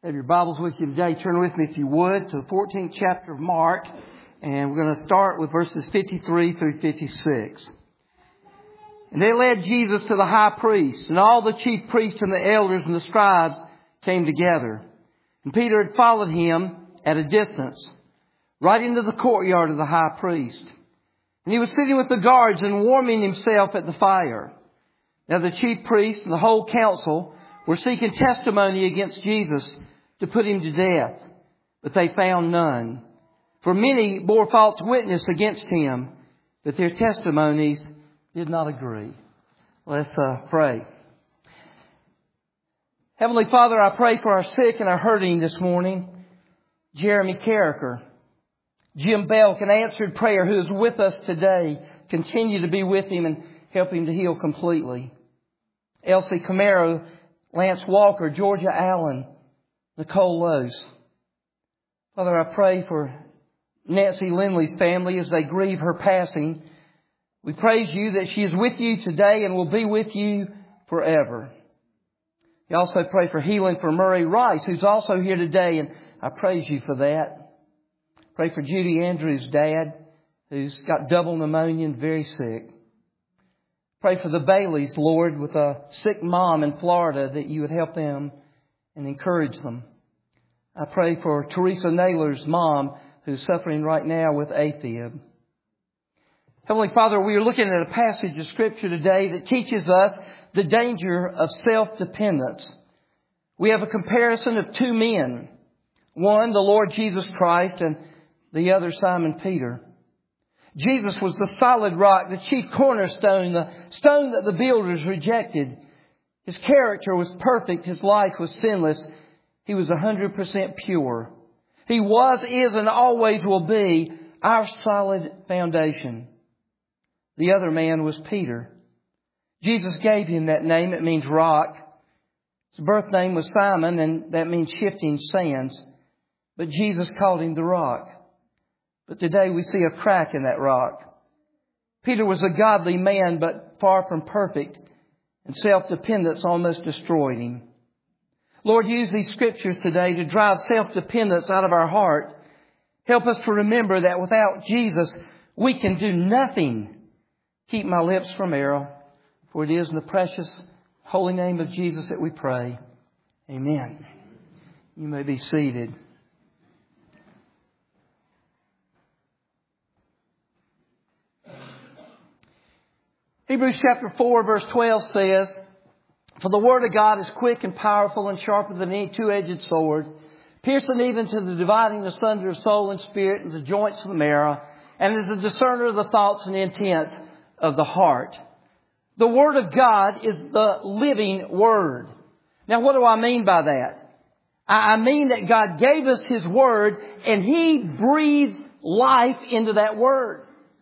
Have your Bibles with you today. Turn with me, if you would, to the 14th chapter of Mark. And we're going to start with verses 53 through 56. And they led Jesus to the high priest, and all the chief priests and the elders and the scribes came together. And Peter had followed him at a distance, right into the courtyard of the high priest. And he was sitting with the guards and warming himself at the fire. Now the chief priests and the whole council were seeking testimony against Jesus to put him to death, but they found none. For many bore false witness against him, but their testimonies did not agree. Let's pray. Heavenly Father, I pray for our sick and our hurting this morning. Jeremy Carricker, Jim Belk, an answered prayer, who is with us today. Continue to be with him and help him to heal completely. Elsie Camaro, Lance Walker, Georgia Allen, Nicole Lose. Father, I pray for Nancy Lindley's family as they grieve her passing. We praise you that she is with you today and will be with you forever. We also pray for healing for Murray Rice, who's also here today, and I praise you for that. Pray for Judy Andrews' dad, who's got double pneumonia and very sick. Pray for the Baileys, Lord, with a sick mom in Florida, that you would help them and encourage them. I pray for Teresa Naylor's mom, who's suffering right now with AFib. Heavenly Father, we are looking at a passage of Scripture today that teaches us the danger of self-dependence. We have a comparison of two men. One, the Lord Jesus Christ, and the other, Simon Peter. Jesus was the solid rock, the chief cornerstone, the stone that the builders rejected. His character was perfect. His life was sinless. He was 100% pure. He was, is, and always will be our solid foundation. The other man was Peter. Jesus gave him that name. It means rock. His birth name was Simon, and that means shifting sands. But Jesus called him the rock. But today we see a crack in that rock. Peter was a godly man, but far from perfect, and self-dependence almost destroyed him. Lord, use these scriptures today to drive self-dependence out of our heart. Help us to remember that without Jesus, we can do nothing. Keep my lips from error, for it is in the precious, holy name of Jesus that we pray. Amen. You may be seated. Hebrews chapter 4 verse 12 says, "For the word of God is quick and powerful and sharper than any two-edged sword, piercing even to the dividing asunder of soul and spirit and the joints of the marrow, and is a discerner of the thoughts and intents of the heart." The word of God is the living word. Now, what do I mean by that? I mean that God gave us His word and He breathed life into that word.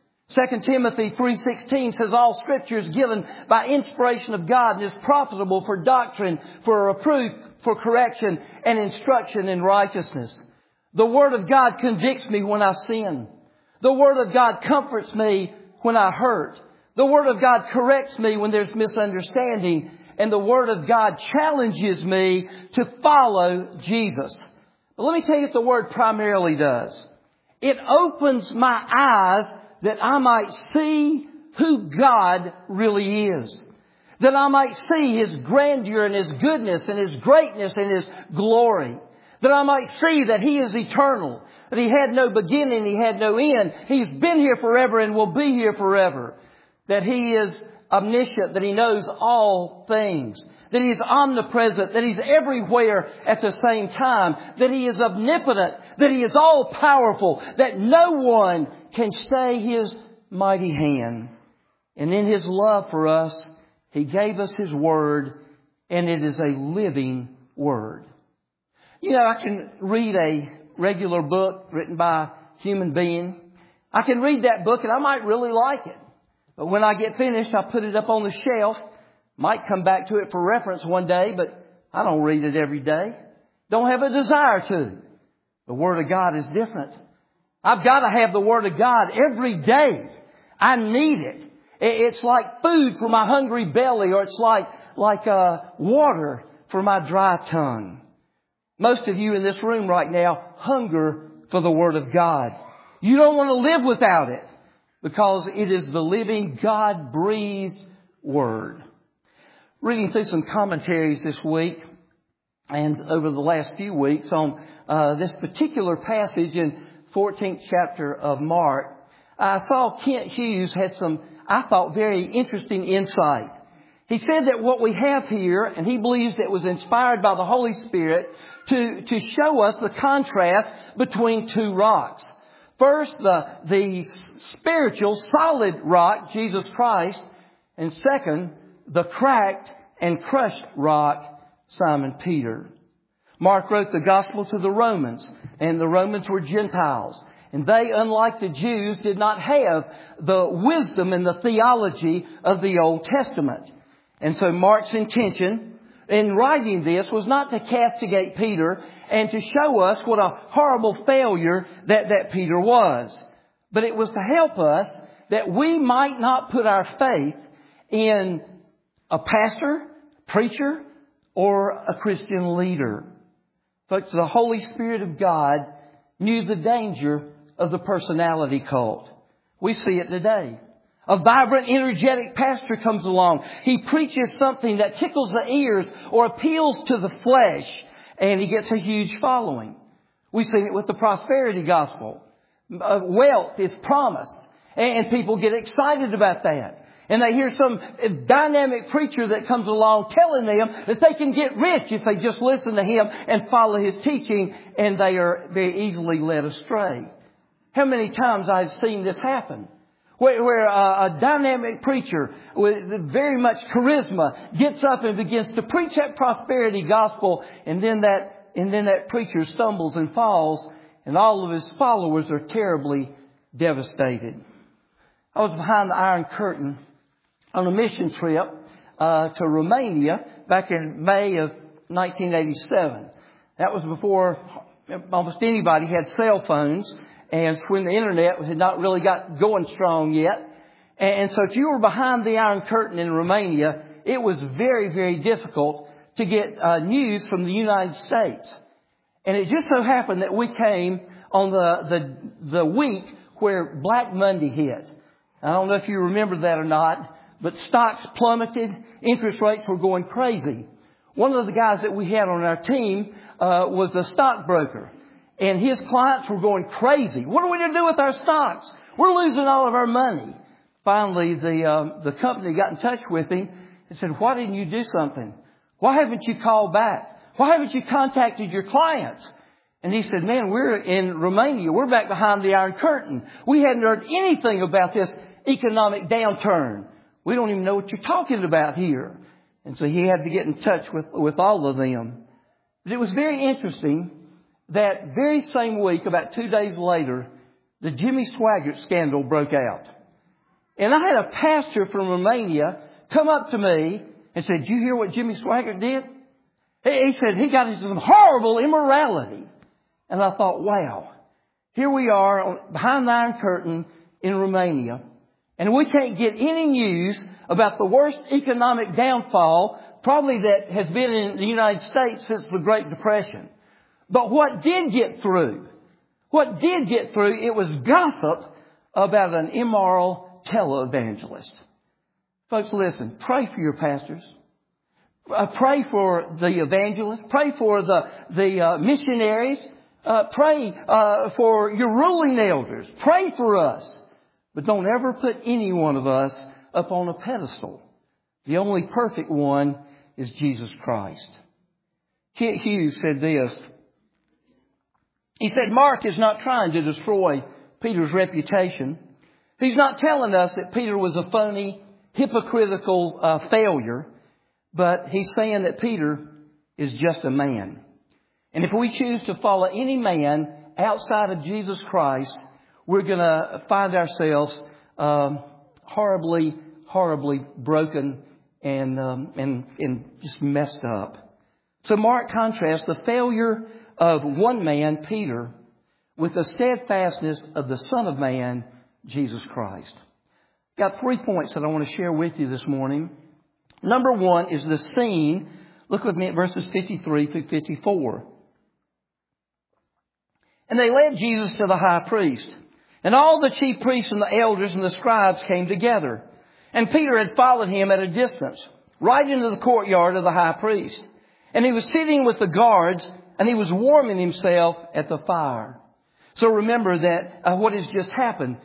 2 Timothy 3:16 says all Scripture is given by inspiration of God and is profitable for doctrine, for reproof, for correction, and instruction in righteousness. The Word of God convicts me when I sin. The Word of God comforts me when I hurt. The Word of God corrects me when there's misunderstanding. And the Word of God challenges me to follow Jesus. But let me tell you what the Word primarily does. It opens my eyes that I might see who God really is. That I might see His grandeur and His goodness and His greatness and His glory. That I might see that He is eternal. That He had no beginning, He had no end. He's been here forever and will be here forever. That He is omniscient, that He knows all things. That He is omnipresent, that He's everywhere at the same time. That He is omnipotent, that He is all-powerful, that no one can stay His mighty hand. And in His love for us, He gave us His Word, and it is a living Word. You know, I can read a regular book written by a human being. I can read that book and I might really like it. But when I get finished, I put it up on the shelf. Might come back to it for reference one day, but I don't read it every day. Don't have a desire to. The Word of God is different. I've got to have the Word of God every day. I need it. It's like food for my hungry belly, or it's like water for my dry tongue. Most of you in this room right now hunger for the Word of God. You don't want to live without it because it is the living God-breathed Word. Reading through some commentaries this week and over the last few weeks on this particular passage in 14th chapter of Mark, I saw Kent Hughes had some, I thought, very interesting insight. He said that what we have here, and he believes that was inspired by the Holy Spirit to show us the contrast between two rocks. First, the spiritual solid rock, Jesus Christ, and second, the cracked and crushed rock, Simon Peter. Mark wrote the gospel to the Romans, and the Romans were Gentiles. And they, unlike the Jews, did not have the wisdom and the theology of the Old Testament. And so Mark's intention in writing this was not to castigate Peter and to show us what a horrible failure that Peter was. But it was to help us that we might not put our faith in a pastor, preacher, or a Christian leader. Folks, the Holy Spirit of God knew the danger of the personality cult. We see it today. A vibrant, energetic pastor comes along. He preaches something that tickles the ears or appeals to the flesh, and he gets a huge following. We've seen it with the prosperity gospel. Wealth is promised, and people get excited about that. And they hear some dynamic preacher that comes along telling them that they can get rich if they just listen to him and follow his teaching, and they are very easily led astray. How many times I've seen this happen? Where a dynamic preacher with very much charisma gets up and begins to preach that prosperity gospel, and then that preacher stumbles and falls, and all of his followers are terribly devastated. I was behind the Iron Curtain on a mission trip to Romania back in May of 1987. That was before almost anybody had cell phones, and when the internet had not really got going strong yet. And so if you were behind the Iron Curtain in Romania, it was very, very difficult to get news from the United States. And it just so happened that we came on the week where Black Monday hit. I don't know if you remember that or not, but stocks plummeted. Interest rates were going crazy. One of the guys that we had on our team was a stockbroker. And his clients were going crazy. What are we going to do with our stocks? We're losing all of our money. Finally, the company got in touch with him and said, "Why didn't you do something? Why haven't you called back? Why haven't you contacted your clients?" And he said, "Man, we're in Romania. We're back behind the Iron Curtain. We hadn't heard anything about this economic downturn. We don't even know what you're talking about here." And so he had to get in touch with all of them. But it was very interesting. That very same week, about 2 days later, the Jimmy Swaggart scandal broke out. And I had a pastor from Romania come up to me and said, "Did you hear what Jimmy Swaggart did?" He said he got into some horrible immorality. And I thought, wow, here we are behind the Iron Curtain in Romania, and we can't get any news about the worst economic downfall probably that has been in the United States since the Great Depression. But what did get through, it was gossip about an immoral televangelist. Folks, listen, pray for your pastors. Pray for the evangelists. Pray for the missionaries. Pray for your ruling elders. Pray for us. But don't ever put any one of us up on a pedestal. The only perfect one is Jesus Christ. Kent Hughes said this. He said, Mark is not trying to destroy Peter's reputation. He's not telling us that Peter was a phony, hypocritical failure, but he's saying that Peter is just a man. And if we choose to follow any man outside of Jesus Christ, we're going to find ourselves horribly, horribly broken and just messed up. So Mark contrasts the failure of one man, Peter, with the steadfastness of the Son of Man, Jesus Christ. Got 3 points that I want to share with you this morning. Number one is the scene. Look with me at verses 53 through 54. And they led Jesus to the high priest. And all the chief priests and the elders and the scribes came together. And Peter had followed him at a distance, right into the courtyard of the high priest. And he was sitting with the guards, and he was warming himself at the fire. So remember that what has just happened.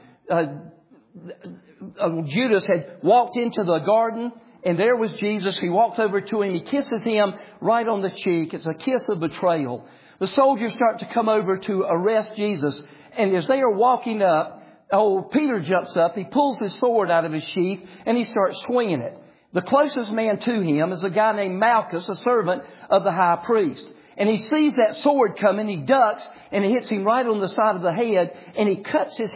Judas had walked into the garden, and there was Jesus. He walks over to him. He kisses him right on the cheek. It's a kiss of betrayal. The soldiers start to come over to arrest Jesus. And as they are walking up, Peter jumps up. He pulls his sword out of his sheath, and he starts swinging it. The closest man to him is a guy named Malchus, a servant of the high priest. And he sees that sword coming. He ducks, and it hits him right on the side of the head. And he cuts his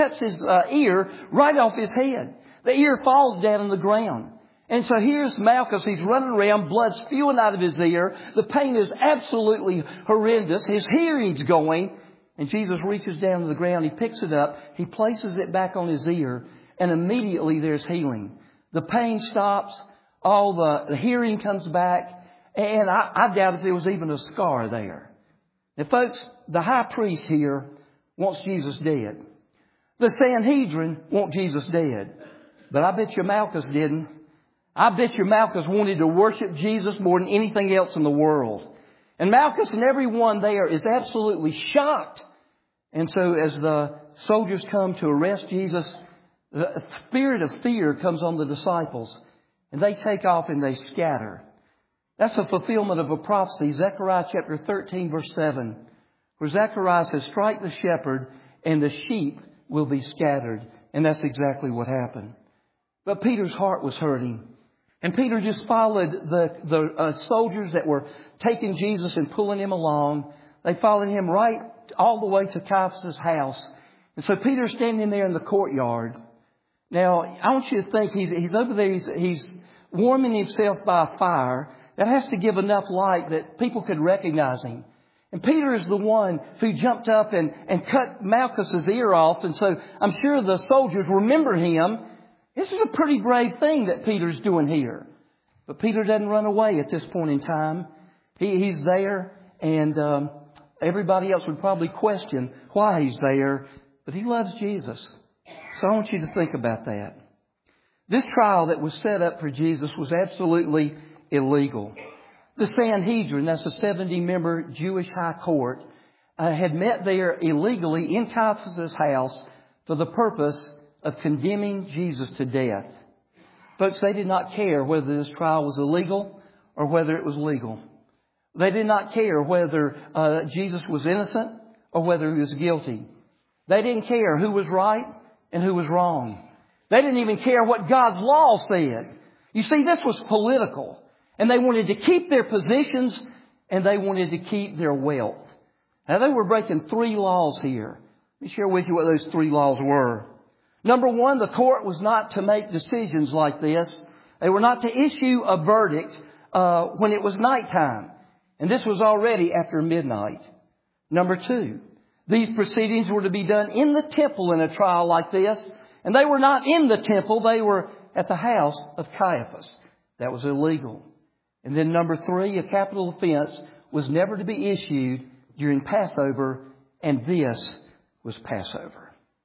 ear right off his head. The ear falls down on the ground. And so here's Malchus. He's running around, blood spewing out of his ear. The pain is absolutely horrendous. His hearing's going. And Jesus reaches down to the ground. He picks it up. He places it back on his ear. And immediately there's healing. The pain stops. All the hearing comes back. And I doubt if there was even a scar there. And folks, the high priest here wants Jesus dead. The Sanhedrin want Jesus dead. But I bet you Malchus didn't. I bet you Malchus wanted to worship Jesus more than anything else in the world. And Malchus and everyone there is absolutely shocked. And so as the soldiers come to arrest Jesus, the spirit of fear comes on the disciples. And they take off and they scatter. That's a fulfillment of a prophecy, Zechariah chapter 13, verse 7, where Zechariah says, strike the shepherd and the sheep will be scattered. And that's exactly what happened. But Peter's heart was hurting. And Peter just followed the soldiers that were taking Jesus and pulling him along. They followed him right all the way to Caiaphas' house. And so Peter's standing there in the courtyard. Now, I want you to think he's over there. He's warming himself by a fire. That has to give enough light that people could recognize him. And Peter is the one who jumped up and cut Malchus's ear off. And so I'm sure the soldiers remember him. This is a pretty brave thing that Peter's doing here. But Peter doesn't run away at this point in time. He's there, and everybody else would probably question why he's there. But he loves Jesus. So I want you to think about that. This trial that was set up for Jesus was absolutely illegal. The Sanhedrin, that's a 70-member Jewish high court, had met there illegally in Caiaphas' house for the purpose of condemning Jesus to death. Folks, they did not care whether this trial was illegal or whether it was legal. They did not care whether Jesus was innocent or whether he was guilty. They didn't care who was right and who was wrong. They didn't even care what God's law said. You see, this was political. And they wanted to keep their positions and they wanted to keep their wealth. Now, they were breaking 3 laws here. Let me share with you what those 3 laws were. Number 1, the court was not to make decisions like this. They were not to issue a verdict when it was nighttime. And this was already after midnight. Number 2, these proceedings were to be done in the temple in a trial like this. And they were not in the temple. They were at the house of Caiaphas. That was illegal. And then number 3, a capital offense was never to be issued during Passover. And this was Passover.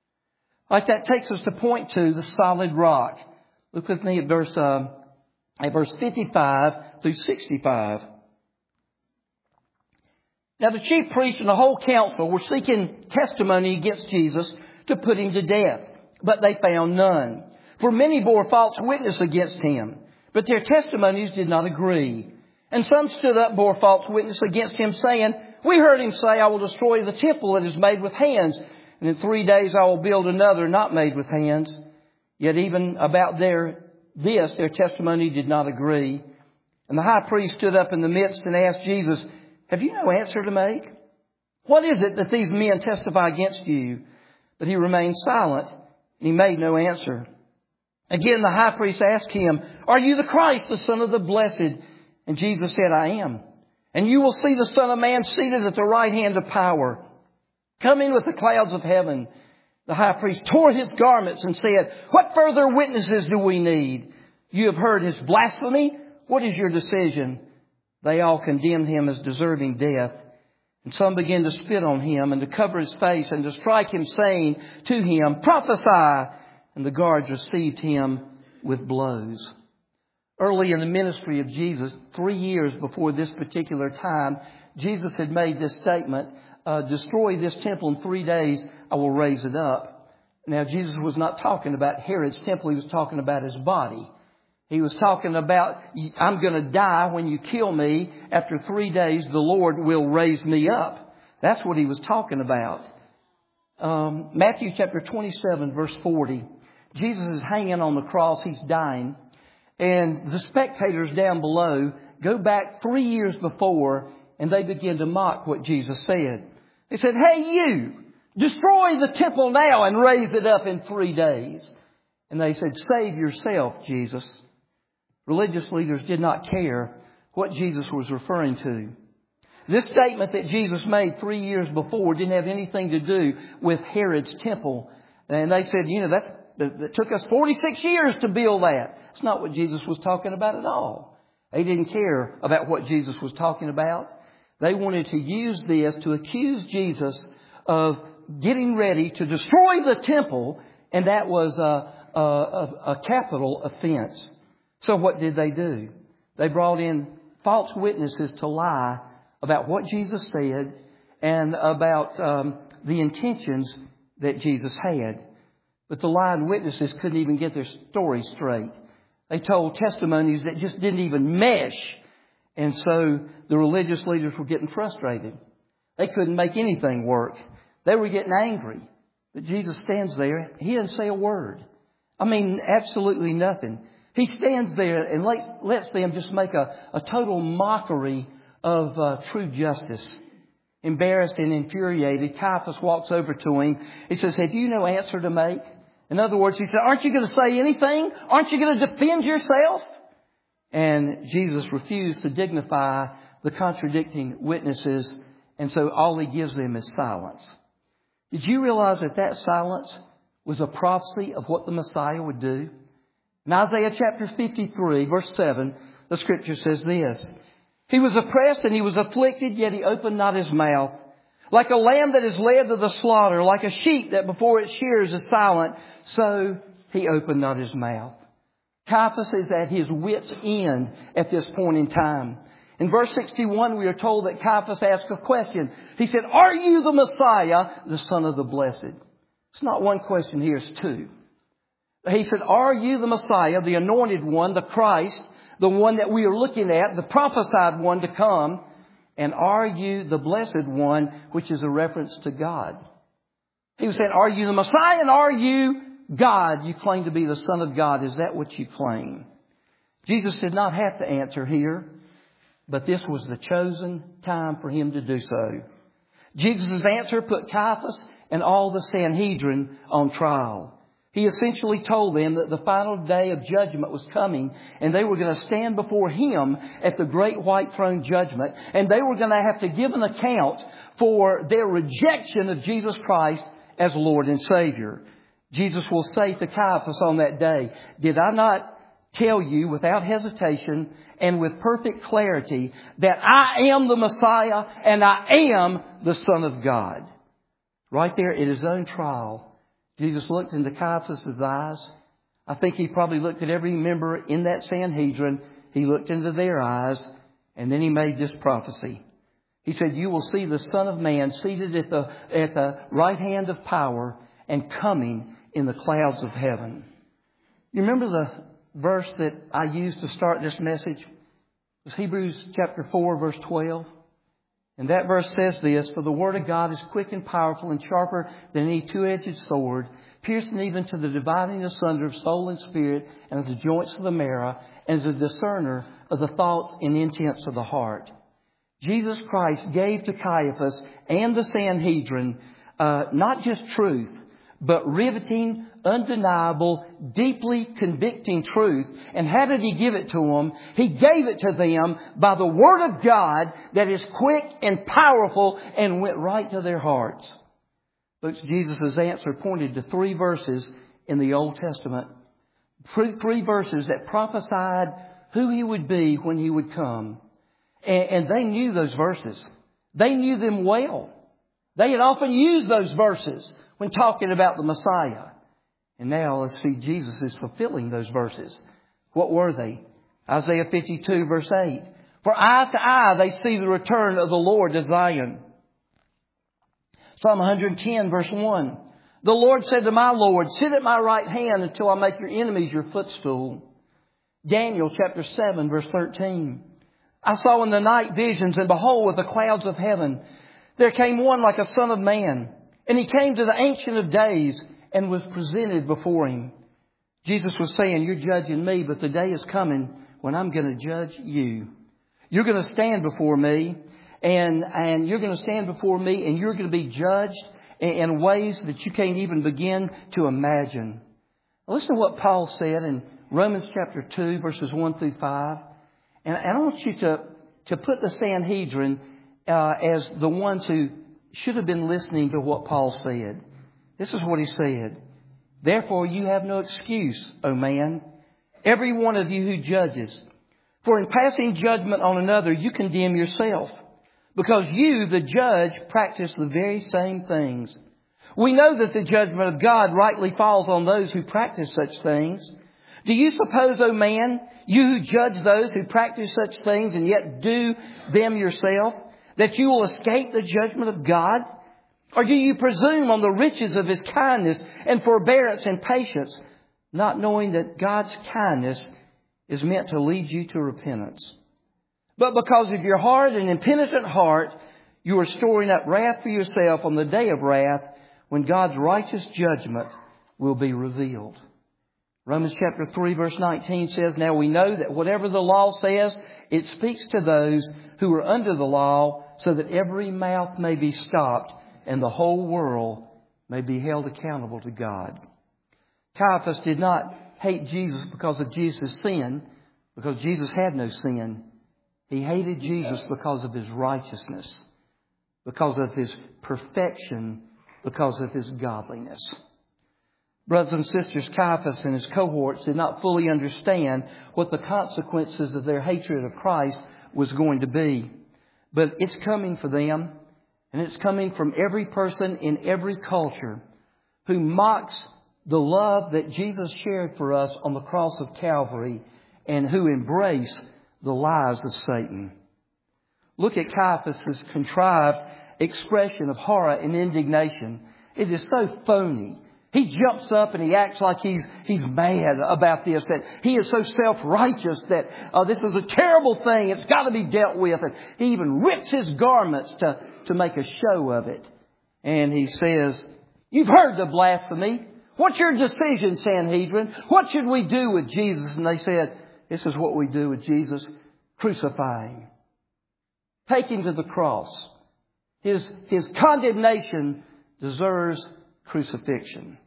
Like that takes us to point 2, the solid rock. Look with me at verse 55 through 65. Now the chief priests and the whole council were seeking testimony against Jesus to put him to death. But they found none. For many bore false witness against him. But their testimonies did not agree. And some stood up, bore false witness against him, saying, we heard him say, I will destroy the temple that is made with hands. And in 3 days I will build another not made with hands. Yet even about their testimony did not agree. And the high priest stood up in the midst and asked Jesus, have you no answer to make? What is it that these men testify against you? But he remained silent, and he made no answer. Again, the high priest asked him, are you the Christ, the Son of the Blessed? And Jesus said, I am. And you will see the Son of Man seated at the right hand of power, coming with the clouds of heaven. The high priest tore his garments and said, what further witnesses do we need? You have heard his blasphemy. What is your decision? They all condemned him as deserving death. And some began to spit on him and to cover his face and to strike him, saying to him, "Prophesy!" And the guards received him with blows. Early in the ministry of Jesus, 3 years before this particular time, Jesus had made this statement, "Destroy this temple in 3 days, I will raise it up." Now, Jesus was not talking about Herod's temple. He was talking about his body. He was talking about, I'm going to die when you kill me. After 3 days, the Lord will raise me up. That's what he was talking about. Matthew chapter 27, verse 40. Jesus is hanging on the cross. He's dying. And the spectators down below go back 3 years before, and they begin to mock what Jesus said. They said, "Hey, you, destroy the temple now and raise it up in 3 days." And they said, "Save yourself, Jesus." Religious leaders did not care what Jesus was referring to. This statement that Jesus made 3 years before didn't have anything to do with Herod's temple. And they said, that took us 46 years to build that. That's not what Jesus was talking about at all. They didn't care about what Jesus was talking about. They wanted to use this to accuse Jesus of getting ready to destroy the temple, and that was a capital offense. So what did they do? They brought in false witnesses to lie about what Jesus said and about the intentions that Jesus had. But the lying witnesses couldn't even get their story straight. They told testimonies that just didn't even mesh. And so the religious leaders were getting frustrated. They couldn't make anything work. They were getting angry. But Jesus stands there. He doesn't say a word. I mean, absolutely nothing. He stands there and lets them just make a total mockery of true justice. Embarrassed and infuriated, Caiaphas walks over to him. He says, "Have you no answer to make?" In other words, he said, "Aren't you going to say anything? Aren't you going to defend yourself?" And Jesus refused to dignify the contradicting witnesses. And so all he gives them is silence. Did you realize that silence was a prophecy of what the Messiah would do? In Isaiah chapter 53, verse 7, the scripture says this: "He was oppressed and he was afflicted, yet he opened not his mouth. Like a lamb that is led to the slaughter, like a sheep that before its shears is silent, so he opened not his mouth." Caiaphas is at his wit's end at this point in time. In verse 61, we are told that Caiaphas asked a question. He said, "Are you the Messiah, the Son of the Blessed?" It's not one question here, it's two. He said, "Are you the Messiah, the anointed one, the Christ, the one that we are looking at, the prophesied one to come? And are you the blessed one," which is a reference to God. He was saying, "Are you the Messiah and are you God? You claim to be the Son of God. Is that what you claim?" Jesus did not have to answer here, but this was the chosen time for him to do so. Jesus' answer put Caiaphas and all the Sanhedrin on trial. He essentially told them that the final day of judgment was coming, and they were going to stand before him at the great white throne judgment, and they were going to have to give an account for their rejection of Jesus Christ as Lord and Savior. Jesus will say to Caiaphas on that day, "Did I not tell you without hesitation and with perfect clarity that I am the Messiah and I am the Son of God?" Right there at his own trial, Jesus looked into Caiaphas' eyes. I think he probably looked at every member in that Sanhedrin. He looked into their eyes, and then he made this prophecy. He said, "You will see the Son of Man seated at the right hand of power and coming in the clouds of heaven." You remember the verse that I used to start this message? It was Hebrews chapter 4, verse 12. And that verse says this: "For the word of God is quick and powerful and sharper than any two-edged sword, piercing even to the dividing asunder of soul and spirit and of the joints of the marrow, and is a discerner of the thoughts and intents of the heart." Jesus Christ gave to Caiaphas and the Sanhedrin not just truth, but riveting, undeniable, deeply convicting truth. And how did he give it to them? He gave it to them by the Word of God that is quick and powerful and went right to their hearts. Folks, Jesus' answer pointed to 3 verses in the Old Testament. 3 verses that prophesied who he would be when he would come. And they knew those verses. They knew them well. They had often used those verses when talking about the Messiah. And now let's see, Jesus is fulfilling those verses. What were they? Isaiah 52 verse 8. For eye to eye they see the return of the Lord to Zion. Psalm 110 verse 1. The Lord said to my Lord, sit at my right hand until I make your enemies your footstool. Daniel chapter 7 verse 13. I saw in the night visions, and behold, with the clouds of heaven, there came one like a son of man. And he came to the Ancient of Days and was presented before him. Jesus was saying, you're judging me, but the day is coming when I'm going to judge you. You're going to stand before me, and you're going to stand before me, and you're going to be judged in ways that you can't even begin to imagine. Listen to what Paul said in Romans chapter 2, verses 1 through 5. And I want you to put the Sanhedrin as the ones who should have been listening to what Paul said. This is what he said. Therefore you have no excuse, O man, every one of you who judges. For in passing judgment on another, you condemn yourself, because you, the judge, practice the very same things. We know that the judgment of God rightly falls on those who practice such things. Do you suppose, O man, you who judge those who practice such things and yet do them yourself, that you will escape the judgment of God? Or do you presume on the riches of His kindness and forbearance and patience, not knowing that God's kindness is meant to lead you to repentance? But because of your hard and impenitent heart, you are storing up wrath for yourself on the day of wrath, when God's righteous judgment will be revealed. Romans chapter 3 verse 19 says, now we know that whatever the law says, it speaks to those who are under the law, so that every mouth may be stopped and the whole world may be held accountable to God. Caiaphas did not hate Jesus because of Jesus' sin, because Jesus had no sin. He hated Jesus because of His righteousness, because of His perfection, because of His godliness. Brothers and sisters, Caiaphas and his cohorts did not fully understand what the consequences of their hatred of Christ was going to be. But it's coming for them, and it's coming from every person in every culture who mocks the love that Jesus shared for us on the cross of Calvary, and who embrace the lies of Satan. Look at Caiaphas' contrived expression of horror and indignation. It is so phony. He jumps up and he acts like he's mad about this, that he is so self-righteous that this is a terrible thing. It's got to be dealt with. And he even rips his garments to make a show of it. And he says, you've heard the blasphemy. What's your decision, Sanhedrin? What should we do with Jesus? And they said, this is what we do with Jesus. Crucify Him. Take Him to the cross. His condemnation deserves crucifixion.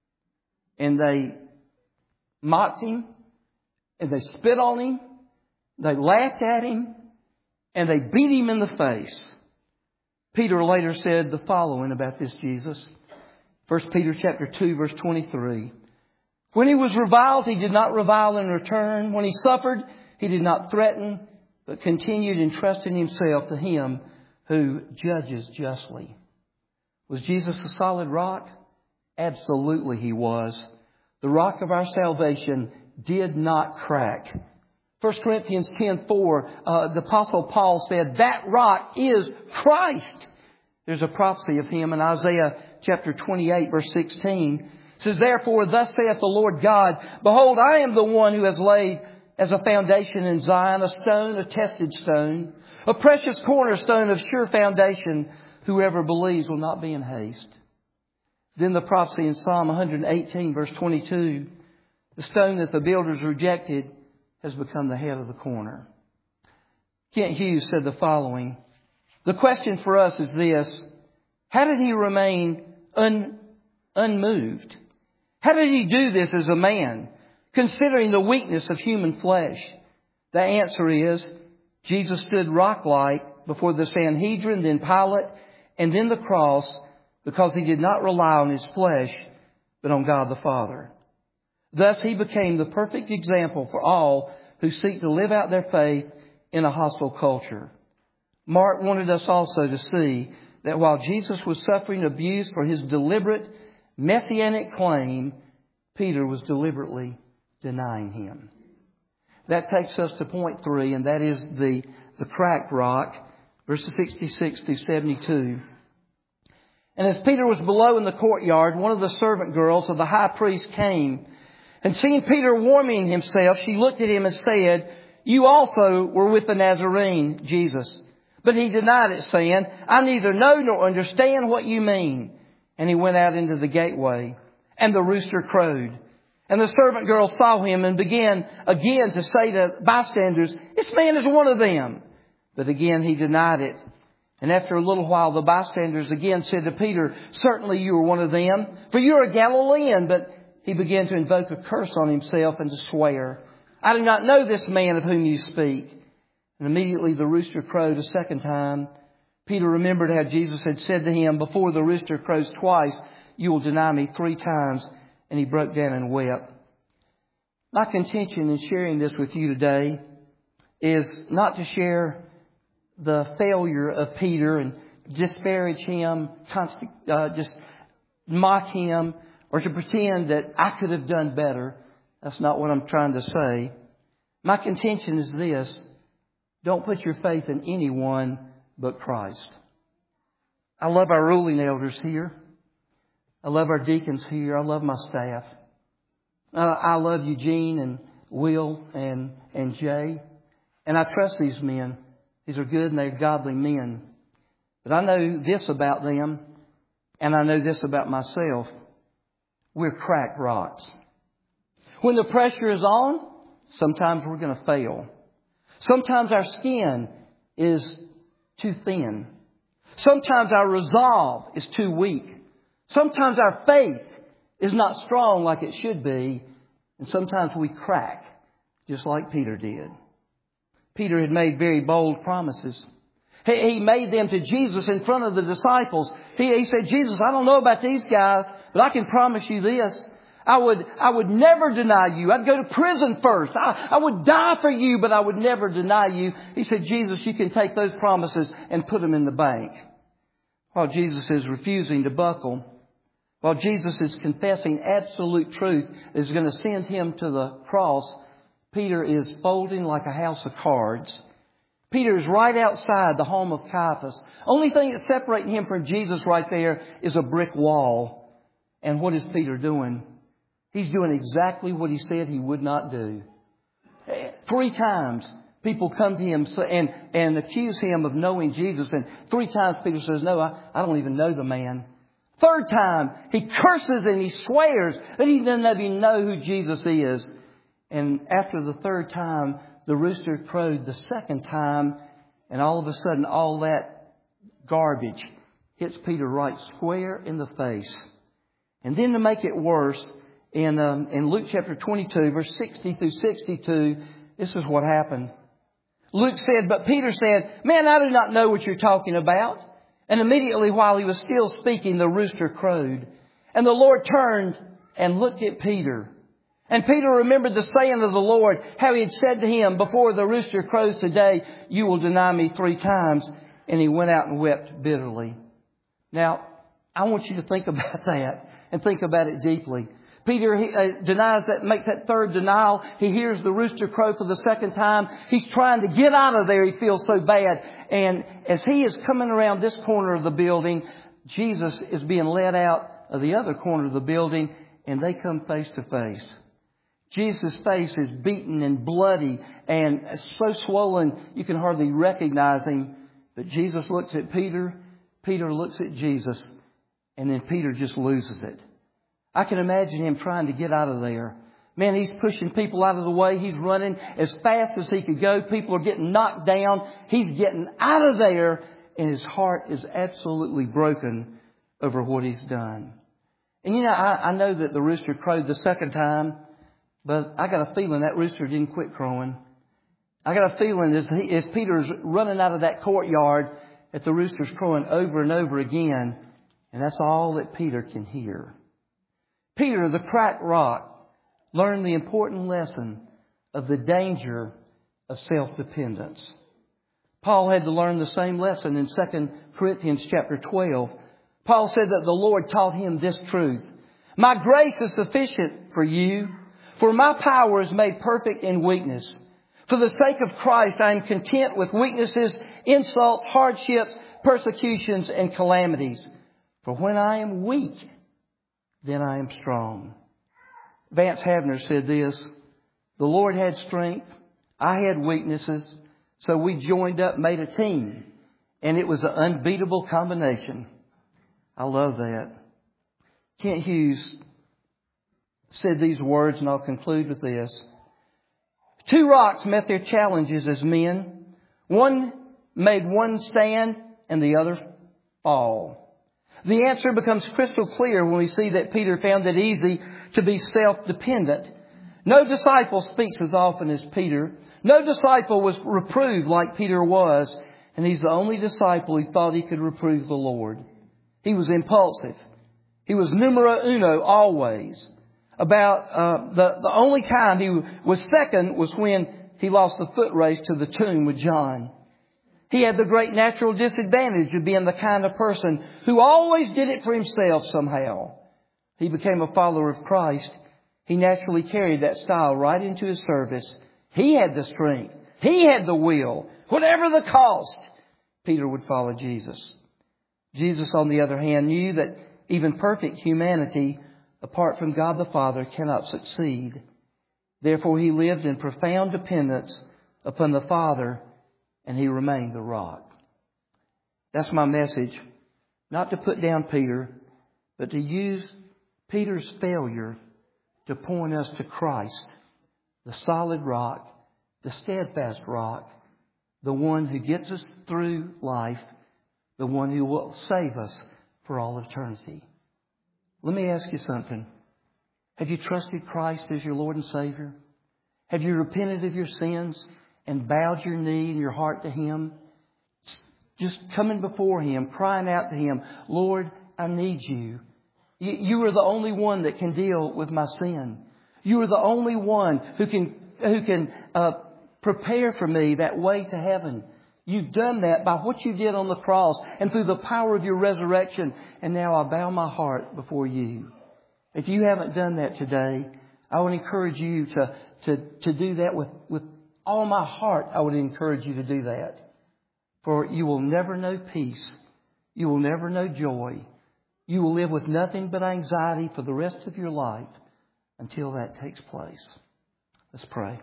And they mocked Him, and they spit on Him, they laughed at Him, and they beat Him in the face. Peter later said the following about this Jesus. 1 Peter chapter 2 verse 23. When He was reviled, He did not revile in return. When He suffered, He did not threaten, but continued entrusting Himself to Him who judges justly. Was Jesus a solid rock? Absolutely He was. The rock of our salvation did not crack. 1 Corinthians 10:4, the Apostle Paul said, that rock is Christ. There's a prophecy of Him in Isaiah chapter 28 verse 16. It says, therefore, thus saith the Lord God, behold, I am the one who has laid as a foundation in Zion, a stone, a tested stone, a precious cornerstone of sure foundation. Whoever believes will not be in haste. Then the prophecy in Psalm 118 verse 22, the stone that the builders rejected has become the head of the corner. Kent Hughes said the following. The question for us is this. How did He remain unmoved? How did He do this as a man, considering the weakness of human flesh? The answer is, Jesus stood rock-like before the Sanhedrin, then Pilate, and then the cross, because He did not rely on His flesh, but on God the Father. Thus He became the perfect example for all who seek to live out their faith in a hostile culture. Mark wanted us also to see that while Jesus was suffering abuse for his deliberate messianic claim, Peter was deliberately denying him. That takes us to point 3, and that is the cracked rock, verses 66 through 72. And as Peter was below in the courtyard, one of the servant girls of the high priest came, and seeing Peter warming himself, she looked at him and said, "You also were with the Nazarene, Jesus." But he denied it, saying, "I neither know nor understand what you mean." And he went out into the gateway, and the rooster crowed. And the servant girl saw him and began again to say to bystanders, "This man is one of them." But again he denied it. And after a little while the bystanders again said to Peter, "Certainly you are one of them, for you are a Galilean." But he began to invoke a curse on himself and to swear, "I do not know this man of whom you speak." And immediately the rooster crowed a second time. Peter remembered how Jesus had said to him, "Before the rooster crows twice, you will deny me 3 times." And he broke down and wept. My contention in sharing this with you today is not to share the failure of Peter and disparage him, just mock him, or to pretend that I could have done better. That's not what I'm trying to say. My contention is this: don't put your faith in anyone but Christ. I love our ruling elders here. I love our deacons here. I love my staff. I love Eugene and Will and Jay. And I trust these men. These are good and they're godly men. But I know this about them, and I know this about myself. We're cracked rocks. When the pressure is on, sometimes we're going to fail. Sometimes our skin is too thin. Sometimes our resolve is too weak. Sometimes our faith is not strong like it should be. And sometimes we crack, just like Peter did. Peter had made very bold promises. He made them to Jesus in front of the disciples. He said, "Jesus, I don't know about these guys, but I can promise you this. I would never deny you. I'd go to prison first. I would die for you, but I would never deny you." He said, "Jesus, you can take those promises and put them in the bank." While Jesus is refusing to buckle, while Jesus is confessing absolute truth that is going to send him to the cross, Peter is folding like a house of cards. Peter is right outside the home of Caiaphas. Only thing that's separating him from Jesus right there is a brick wall. And what is Peter doing? He's doing exactly what he said he would not do. 3 times people come to him and accuse him of knowing Jesus. And 3 times Peter says, "No, I don't even know the man." 3rd time, he curses and he swears that he doesn't even know who Jesus is. And after the 3rd time, the rooster crowed the 2nd time. And all of a sudden, all that garbage hits Peter right square in the face. And then to make it worse, in Luke chapter 22, verse 60 through 62, this is what happened. Luke said, "But Peter said, 'Man, I do not know what you're talking about.' And immediately while he was still speaking, the rooster crowed. And the Lord turned and looked at Peter. And Peter remembered the saying of the Lord, how he had said to him, 'Before the rooster crows today, you will deny me 3 times.' And he went out and wept bitterly." Now, I want you to think about that and think about it deeply. Peter denies that, makes that 3rd denial. He hears the rooster crow for the 2nd time. He's trying to get out of there. He feels so bad. And as he is coming around this corner of the building, Jesus is being led out of the other corner of the building, and they come face to face. Jesus' face is beaten and bloody and so swollen you can hardly recognize him. But Jesus looks at Peter. Peter looks at Jesus. And then Peter just loses it. I can imagine him trying to get out of there. Man, he's pushing people out of the way. He's running as fast as he could go. People are getting knocked down. He's getting out of there. And his heart is absolutely broken over what he's done. And I know that the rooster crowed the 2nd time. But I got a feeling that rooster didn't quit crowing. I got a feeling as Peter's running out of that courtyard, that the rooster's crowing over and over again. And that's all that Peter can hear. Peter, the cracked rock, learned the important lesson of the danger of self-dependence. Paul had to learn the same lesson in 2 Corinthians chapter 12. Paul said that the Lord taught him this truth. My grace is sufficient for you, for my power is made perfect in weakness. For the sake of Christ, I am content with weaknesses, insults, hardships, persecutions, and calamities. For when I am weak, then I am strong. Vance Havner said this, the Lord had strength, I had weaknesses, so we joined up, made a team, and it was an unbeatable combination. I love that. Kent Hughes said these words, and I'll conclude with this. Two rocks met their challenges as men. One made one stand and the other fall. The answer becomes crystal clear when we see that Peter found it easy to be self-dependent. No disciple speaks as often as Peter. No disciple was reproved like Peter was. And he's the only disciple who thought he could reprove the Lord. He was impulsive. He was numero uno always. The only time he was second was when he lost the foot race to the tomb with John. He had the great natural disadvantage of being the kind of person who always did it for himself somehow. He became a follower of Christ. He naturally carried that style right into his service. He had the strength. He had the will. Whatever the cost, Peter would follow Jesus. Jesus, on the other hand, knew that even perfect humanity, apart from God the Father, cannot succeed. Therefore, he lived in profound dependence upon the Father, and he remained the rock. That's my message. Not to put down Peter, but to use Peter's failure to point us to Christ, the solid rock, the steadfast rock, the one who gets us through life, the one who will save us for all eternity. Let me ask you something. Have you trusted Christ as your Lord and Savior? Have you repented of your sins and bowed your knee and your heart to Him? Just coming before Him, crying out to Him, Lord, I need you. You are the only one that can deal with my sin. You are the only one who can prepare for me that way to heaven. You've done that by what you did on the cross and through the power of your resurrection. And now I bow my heart before you. If you haven't done that today, I would encourage you to do that with all my heart. I would encourage you to do that. For you will never know peace. You will never know joy. You will live with nothing but anxiety for the rest of your life until that takes place. Let's pray.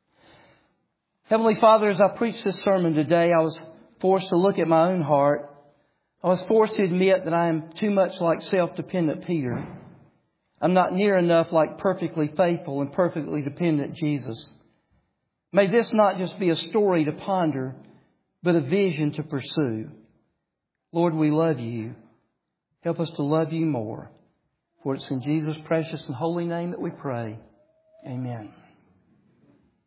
Heavenly Father, as I preach this sermon today, I was forced to look at my own heart. I was forced to admit that I am too much like self-dependent Peter. I'm not near enough like perfectly faithful and perfectly dependent Jesus. May this not just be a story to ponder, but a vision to pursue. Lord, we love you. Help us to love you more. For it's in Jesus' precious and holy name that we pray. Amen.